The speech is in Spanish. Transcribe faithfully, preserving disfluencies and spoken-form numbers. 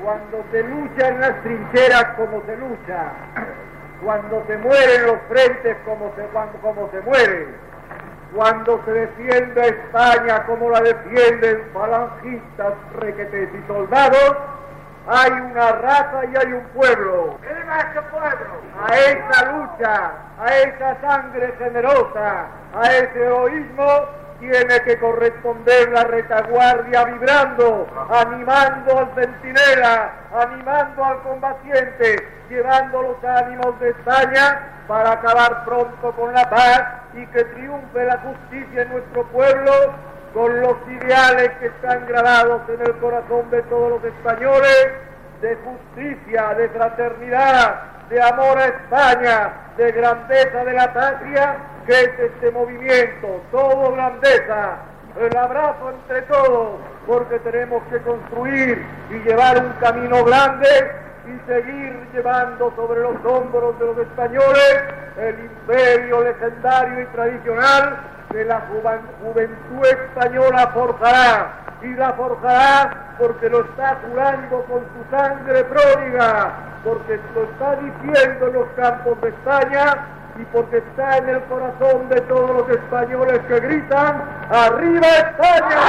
cuando se lucha en las trincheras como se lucha, cuando se muere en los frentes como se, cuando, como se muere, cuando se defiende a España como la defienden falangistas, requetes y soldados, hay una raza y hay un pueblo. ¿Qué más que pueblo? A esa lucha, a esa sangre generosa, a ese heroísmo, tiene que corresponder la retaguardia vibrando, animando al centinela, animando al combatiente, llevando los ánimos de España para acabar pronto con la paz y que triunfe la justicia en nuestro pueblo con los ideales que están grabados en el corazón de todos los españoles, de justicia, de fraternidad, de amor a España, de grandeza de la patria, que es este movimiento, todo grandeza, el abrazo entre todos, porque tenemos que construir y llevar un camino grande y seguir llevando sobre los hombros de los españoles el imperio legendario y tradicional que la juventud española forjará, y la forjará porque lo está jurando con su sangre pródiga, porque lo está diciendo en los campos de España y porque está en el corazón de todos los españoles que gritan ¡Arriba España!